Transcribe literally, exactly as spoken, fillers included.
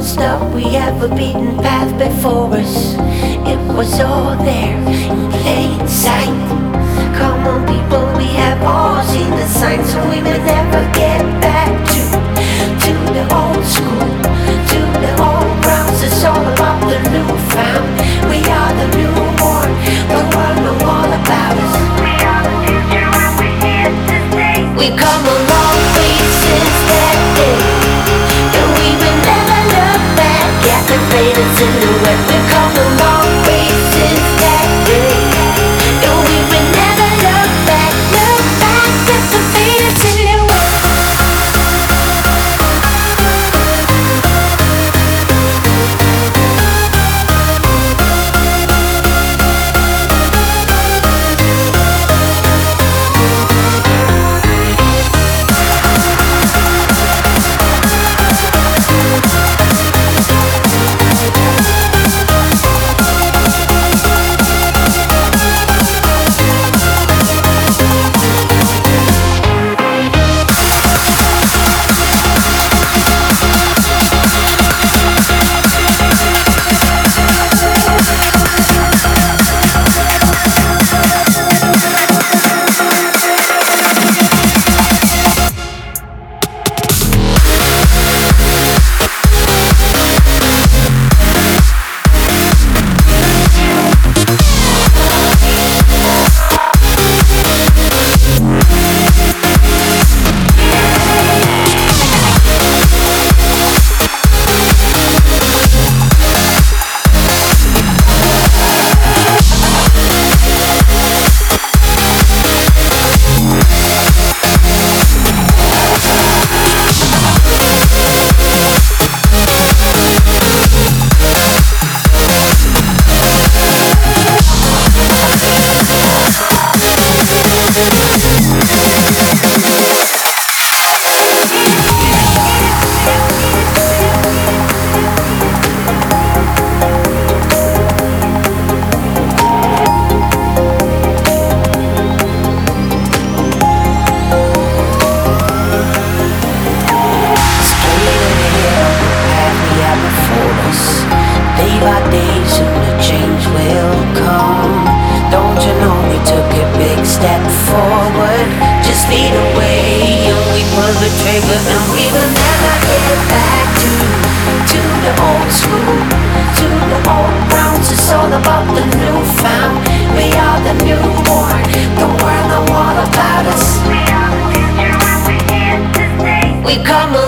stop, we have a beaten path before us. It was all there in plain sight. Come on people, we have all seen the signs, so we may never get back to To the old school, to the old grounds. It's all about the new found. We are the newborn, the world know all about us. We are the future and we're here to stay. We've come a long way since that day, and we will never look back at the faded silhouette. We've come a long way since that day, and we will never look back, look back at the faded silhouette. We've come